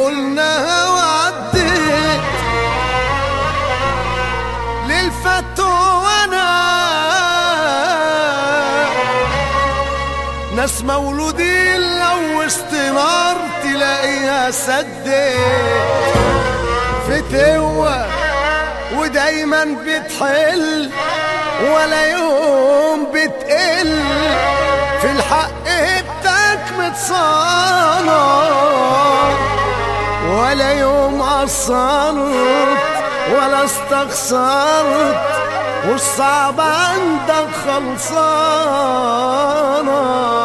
قلناها وعديت للفتوى وانا ناس مولودين لو وسط نار تلاقيها سدت فتوى ودايما بتحل ولا يوم بتقل في الحق هبتك متصانر ولا يوم قصرت ولا استخسرت والصعب عندك خلصانة.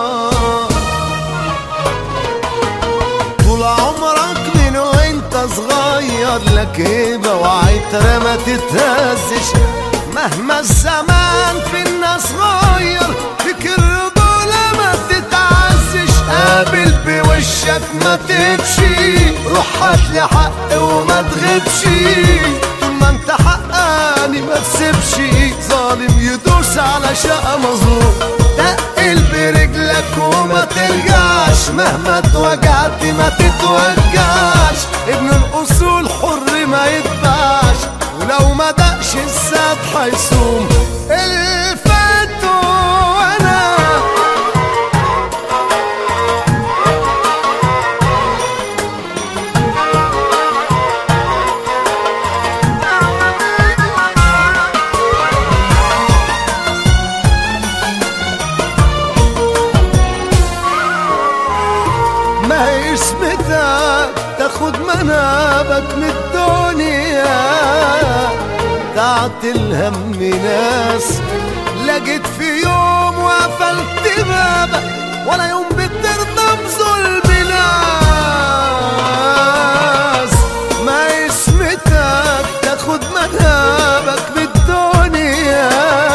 طول عمرك من وانت صغير لك هيبة وعترة ما تتهزش مهما الزمان في الناس غير فيك الرجولة ما بتتعزش. قابل بوشك ما تمشي روح هاتلي حق وما تغيبش طول ما انت حقاني ما تسيبش ظالم يدوس على شقة مظلوم. تقل برجلك وما ترجعش مهما اتوجعت ما تتوجعش. ابن الأصول حر ما يتباعش ولو ما دقش الساد هيصوم. الفتوى وانا ما هي اسمتك تاخد منابك من الدنيا تعت الهم ناس لقيت في يوم وقفلت بابك ولا يوم بترضى بظلم ناس. ما اسمتك تاخد منابك من الدنيا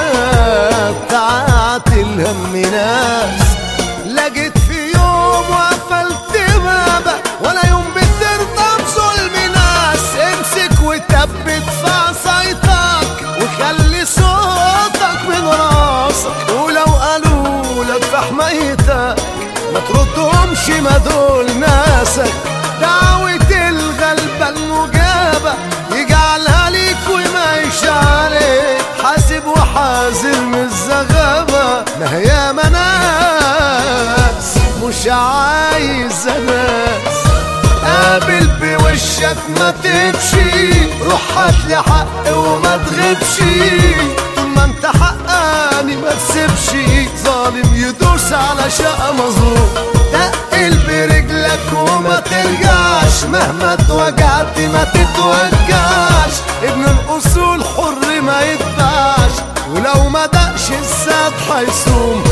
تعت الهم ناس لقيت في يوم وقفلت بابك ولا يوم بترضى بظلم ناس. امسك وثبت في عصايتك وخلي صوتك من راسك ولو قالوا لك في حمايتك ما تردهمش ما دول ناسك. دعوة الغلبة المجابة يجعلها ليك وما يشعلك حاسب وحازر من الزغابة. ما هي مناس مش عايزة ناس. قابل بوشك ما تمشي روح هاتلي حق وما تغيبش طول ما انت حقاني ما تسيبش ظالم يدوس على شقة مظلوم. تقل برجلك وما ترجعش مهما اتوجعت ما تتوجعش. ابن الأصول حر ما يتباعش ولو ما دقش الساد هيصوم.